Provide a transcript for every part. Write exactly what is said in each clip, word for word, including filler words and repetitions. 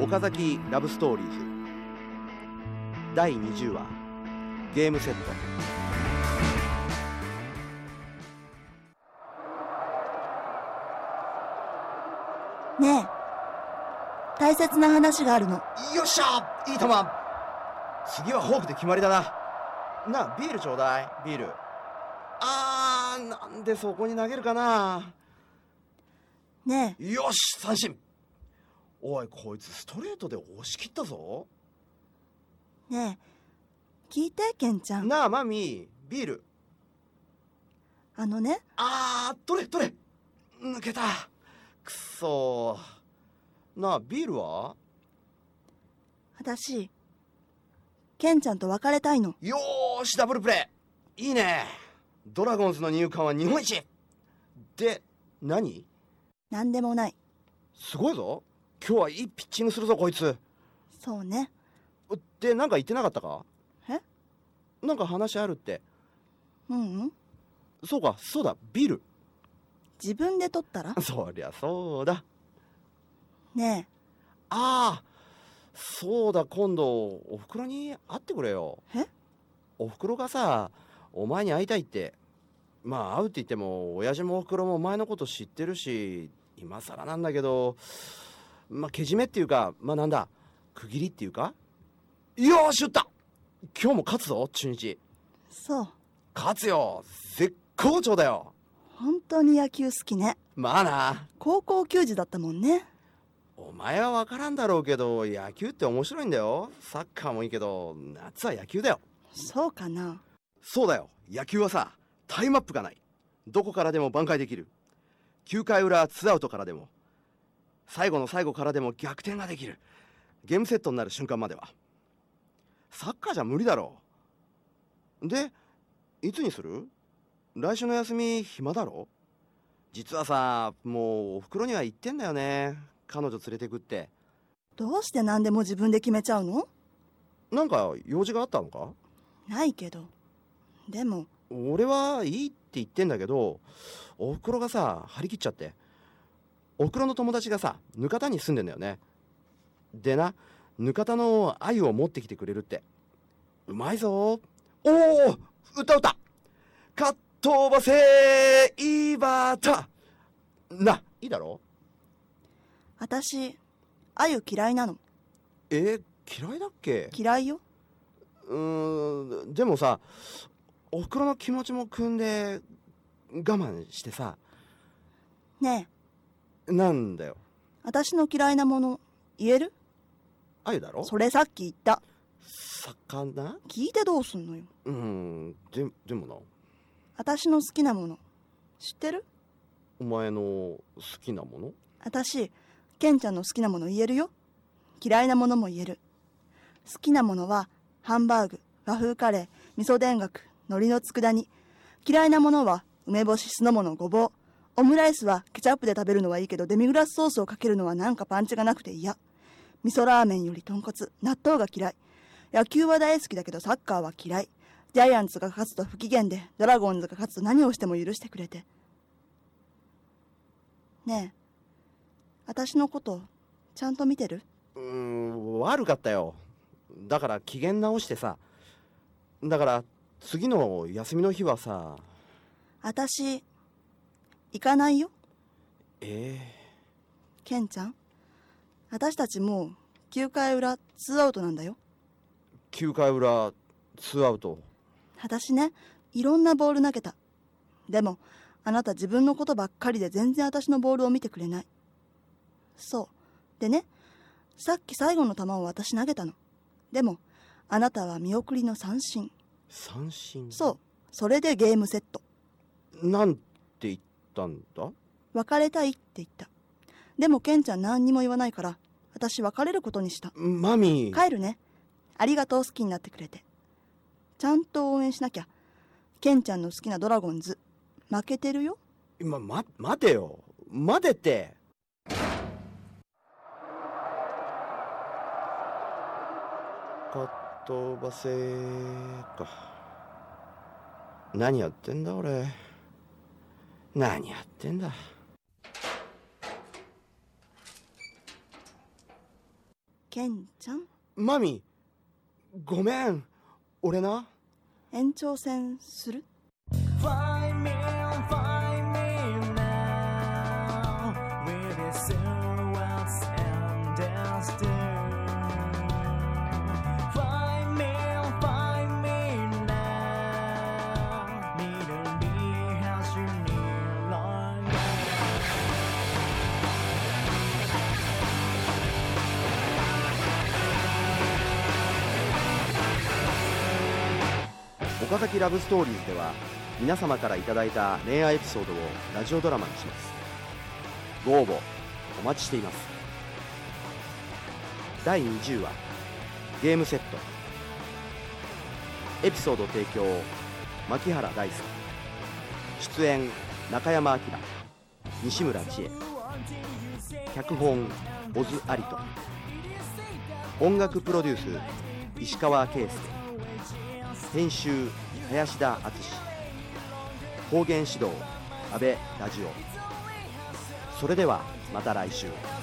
岡崎ラブストーリーズだいにじゅうわゲームセット。 ねえ、大切な話があるの。 よっしゃ、いい球。次はフォークで決まりだな。なあ、ビールちょうだい。ビール。あー、なんでそこに投げるかな。 ねえ、よし、三振。おい、こいつストレートで押し切ったぞ。 ねえ、聞いて、ケンちゃん。 なあ、マミー、ビール。 あのね。 あー、取れ取れ。抜けた。くそー。なあ、ビールは？ 私、ケンちゃんと別れたいの。 よーし、ダブルプレー。いいね。ドラゴンズの入管は日本一で、何？ なんでもない。 すごいぞ。今日はいいピッチングするぞ、こいつ。 そうね。 で、なんか言ってなかったか？ え？ なんか話あるって。 うんうん。 そうか、そうだ、ビール。 自分で取ったら？ そりゃそうだ。 ねえ。 ああ、そうだ、今度おふくろに会ってくれよ。 え？ おふくろがさ、お前に会いたいって。まあ会うって言っても親父もおふくろもお前のこと知ってるし、今更なんだけど、まあけじめっていうか、まあなんだ、区切りっていうか。よーし、打った。今日も勝つぞ、中日。 そう。 勝つよ、絶好調だよ。 本当に野球好きね。 まあな。 高校球児だったもんね。 お前は分からんだろうけど、野球って面白いんだよ。サッカーもいいけど、夏は野球だよ。 そうかな。 そうだよ、野球はさ、タイムアップがない。どこからでも挽回できる。きゅうかい裏ツーアウトからでも、最後の最後からでも逆転ができる。ゲームセットになる瞬間までは。サッカーじゃ無理だろう。で、いつにする？来週の休み暇だろ？実はさ、もうおふくろには言ってんだよね、彼女連れてくって。 どうして何でも自分で決めちゃうの？ なんか用事があったのか？ ないけど。でも俺はいいって言ってんだけど、おふくろがさ、張り切っちゃって。おふくろの友達がさ、ぬかたに住んでんだよね。でな、ぬかたの鮎を持ってきてくれるって。うまいぞ。おお、歌歌かっ飛ばせいばた。な、いいだろ？ 私、鮎嫌いなの。 え、嫌いだっけ？ 嫌いよ。 うーん、でもさ、おふくろの気持ちも汲んで我慢してさ。 ねえ。なんだよ。 私の嫌いなもの言える？ 鮎だろ？ それさっき言った。 魚？ 聞いてどうすんのよ。 うん、で、でもな。 私の好きなもの知ってる？ お前の好きなもの？ 私、ケンちゃんの好きなもの言えるよ。嫌いなものも言える。好きなものはハンバーグ、和風カレー、味噌田楽、海苔の佃煮。嫌いなものは梅干し、酢の物、ごぼう。オムライスはケチャップで食べるのはいいけど、デミグラスソースをかけるのはなんかパンチがなくて嫌。味噌ラーメンより豚骨、納豆が嫌い。野球は大好きだけどサッカーは嫌い。ジャイアンツが勝つと不機嫌で、ドラゴンズが勝つと何をしても許してくれて。ねえ、私のことちゃんと見てる？ うーん、悪かったよ。だから機嫌直してさ。だから次の休みの日はさ。 私行かないよ。 ええー、ケンちゃん、私たちもうきゅうかい裏ツーアウトなんだよ。 きゅうかい裏ツーアウト。 私ね、いろんなボール投げた。でもあなた自分のことばっかりで全然私のボールを見てくれない。そうでね、さっき最後の球を私投げたの。でもあなたは見送りの三振。 三振？ そう、それでゲームセット。 なんて言ったんだ？ 別れたいって言った。でもケンちゃん何にも言わないから私別れることにした。 マミー、 帰るね。ありがとう、好きになってくれて。ちゃんと応援しなきゃ。ケンちゃんの好きなドラゴンズ負けてるよ。 今、ま、待てよ。待てって。かっ飛ばせか。何やってんだ俺。何やってんだ。 ケンちゃん、 マミ、ごめん、俺な。 延長戦する？ Find me, find me now with these words understood. Find me, find me now. Neither me has you near longer. 岡崎ラブストーリーズでは皆様からいただいた恋愛エピソードをラジオドラマにします。ご応募お待ちしています。だいにじゅうわゲームセット。エピソード提供牧原大輔、出演中山明、西村千恵、脚本小津有人、音楽プロデュース石川圭介、編集林田敦、方言指導安倍ラジオ。それではまた来週。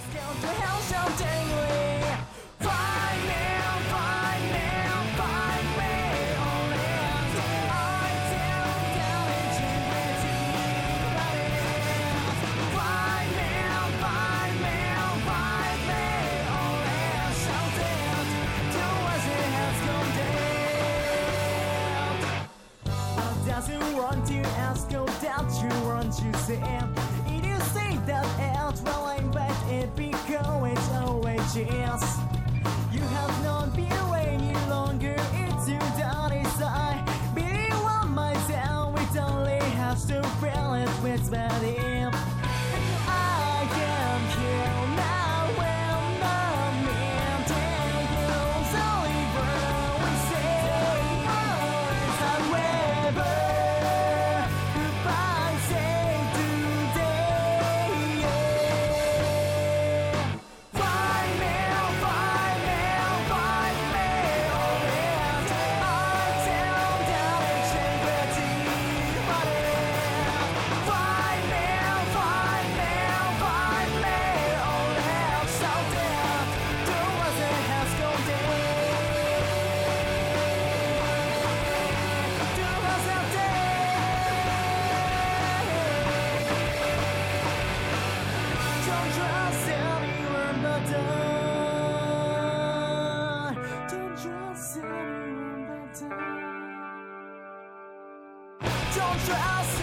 Doesn't want to ask, oh, that you want to say. It is say that out while I'm back, it because it's always yes. You have not been any longer, it's you that is I. Believe on myself, it only has to feel it with body. I can kill now when the man take you, only when we say, however. Don't trust